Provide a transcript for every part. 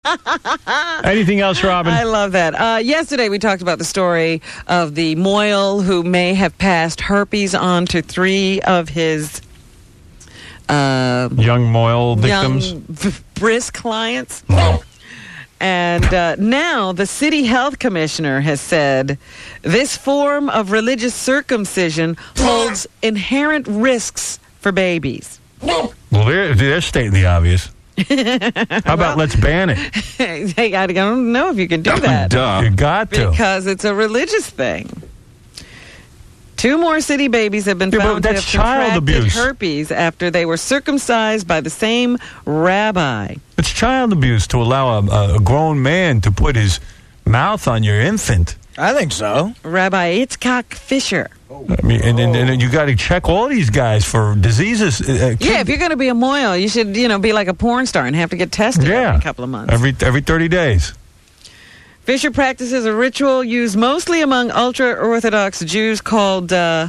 Anything else, Robin? I love that. Yesterday, we talked about the story of the Moyle who may have passed herpes on to 3 of his young Moyle victims. Young, brisk clients. And now the city health commissioner has said this form of religious circumcision holds inherent risks for babies. Well, they're stating the obvious. How about let's ban it? Hey, I don't know if you can do that. Duh. You got to. Because it's a religious thing. 2 more city babies have been found to have contracted herpes after they were circumcised by the same rabbi. It's child abuse to allow a grown man to put his mouth on your infant. I think so. Rabbi Itzhak Fisher. I mean, and you got to check all these guys for diseases. Yeah, if you're going to be a Moyle, you should, be like a porn star and have to get tested every couple of months. Every 30 days. Fisher practices a ritual used mostly among ultra-Orthodox Jews called Mezuzah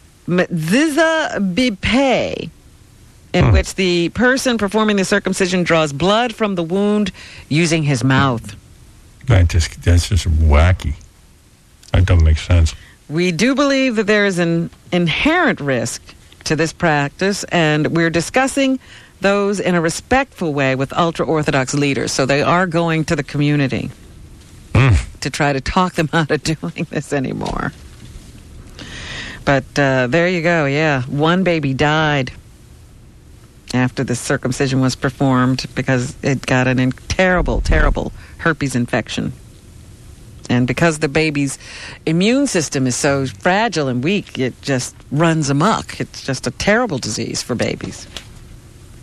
B'Peh, in which the person performing the circumcision draws blood from the wound using his mouth. That's just wacky. That doesn't make sense. We do believe that there is an inherent risk to this practice, and we're discussing those in a respectful way with ultra-Orthodox leaders. So they are going to the community to try to talk them out of doing this anymore. But there you go, yeah. 1 baby died after the circumcision was performed because it got a terrible, terrible herpes infection. And because the baby's immune system is so fragile and weak, it just runs amok. It's just a terrible disease for babies.